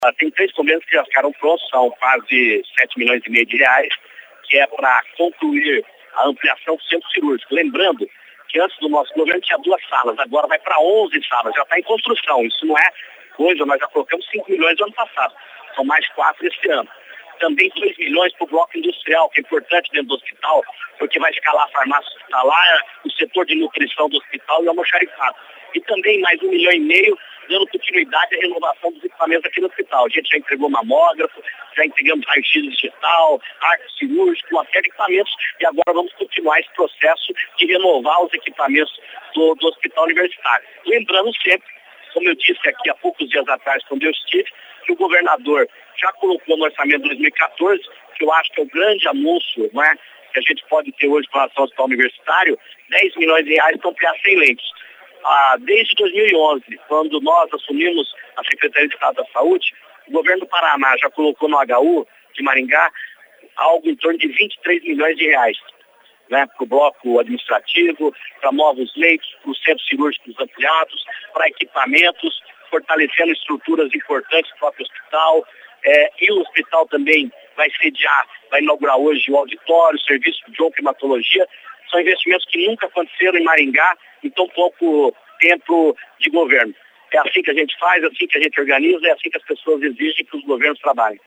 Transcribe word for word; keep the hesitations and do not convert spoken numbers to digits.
Ah, tem três convênios que já ficaram prontos, são quase sete milhões e meio de reais, que é para concluir a ampliação do centro cirúrgico. Lembrando que antes do nosso governo tinha duas salas, agora vai para onze salas, já está em construção. Isso não é coisa, nós já colocamos cinco milhões no ano passado, são mais quatro esse ano. Também dois milhões para o bloco industrial, que é importante dentro do hospital, porque vai escalar a farmácia hospitalar, o setor de nutrição do hospital e o almoxarifado. E também mais um milhão e meio dando continuidade à renovação dos equipamentos aqui no hospital. A gente já entregou mamógrafo, já entregamos raio-x digital, arco cirúrgico, uma série de equipamentos, e agora vamos continuar esse processo de renovar os equipamentos do, do hospital universitário. Lembrando sempre, como eu disse aqui há poucos dias atrás, quando eu estive, que o governador já colocou no orçamento de dois mil e quatorze, que eu acho que é o grande anúncio, não é, que a gente pode ter hoje com relação ao hospital universitário, dez milhões de reais para ampliar cem leitos. Ah, desde dois mil e onze, quando nós assumimos a Secretaria de Estado da Saúde, o governo do Paraná já colocou no H U de Maringá algo em torno de vinte e três milhões de reais, né, para o bloco administrativo, para novos leitos, para os centros cirúrgicos ampliados, para equipamentos, fortalecendo estruturas importantes do próprio hospital. É, e o hospital também vai sediar, vai inaugurar hoje o auditório, o serviço de oncohematologia. São investimentos que nunca aconteceram em Maringá em tão pouco tempo de governo. É assim que a gente faz, é assim que a gente organiza, é assim que as pessoas exigem que os governos trabalhem.